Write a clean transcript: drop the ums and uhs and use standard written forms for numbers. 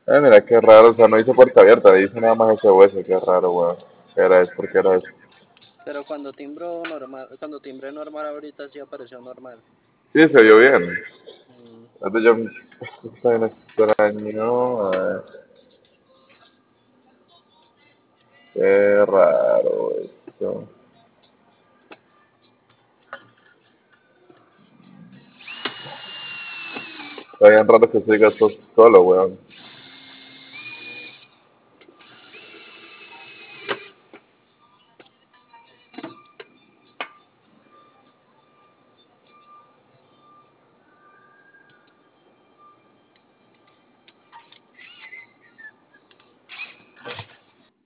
Mira, qué raro, o sea, no dice puerta abierta, dice nada más SOS, qué raro, weón. ¿Qué era eso? ¿Por qué era eso? Pero cuando timbro normal, cuando timbre normal ahorita sí apareció normal. Sí, se oyó bien. Mm, Entonces yo, está bien extraño, a ver, qué raro esto. Está bien raro que sigas solo, weón.